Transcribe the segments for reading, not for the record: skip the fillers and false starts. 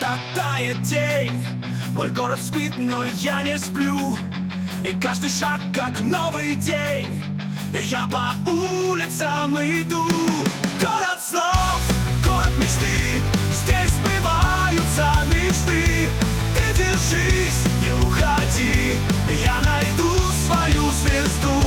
как тает день. Мой город спит, но я не сплю, и каждый шаг как новый день. И я по улицам иду. Город снов, город мечты, здесь сбываются мечты. Ты держись, не уходи, я найду свою звезду.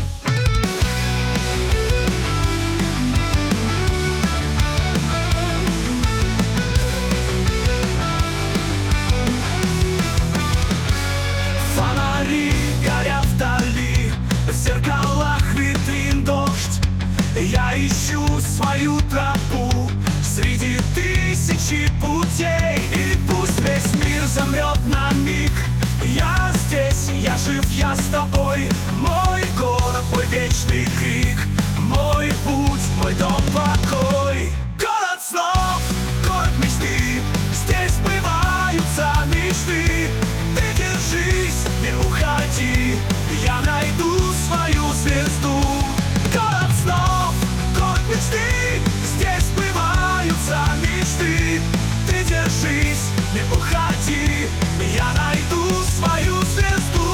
Фонари горят вдали, в зеркалах витрин дождь. Я ищу свою тропу среди тысячи путей. И пусть весь мир замрет на миг, я здесь, я жив, я с тобой. Мой город, мой вечный крик, мой путь, мой дом, покой. Город снов, город мечты, здесь сбываются мечты. Ты держись, не уходи, я найду свою звезду. Город снов, город мечты, здесь сбываются мечты. Ты держись, не уходи, я найду свою звезду.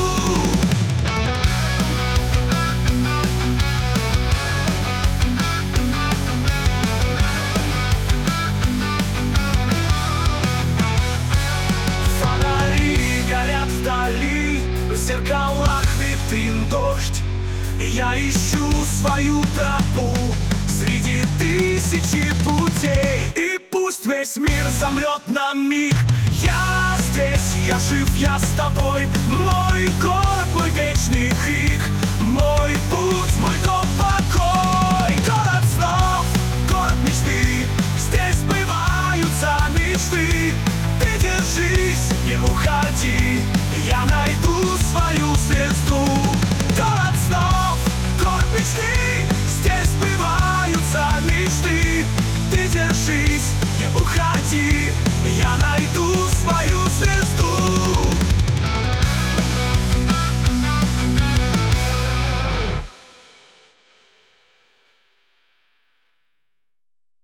Фонари горят вдали, в зеркалах витрин дождь. Я ищу свою тропу среди тысячи путей. И пусть весь мир замрет на миг, я здесь, я жив, я с тобой. Мой город, мой вечный крик,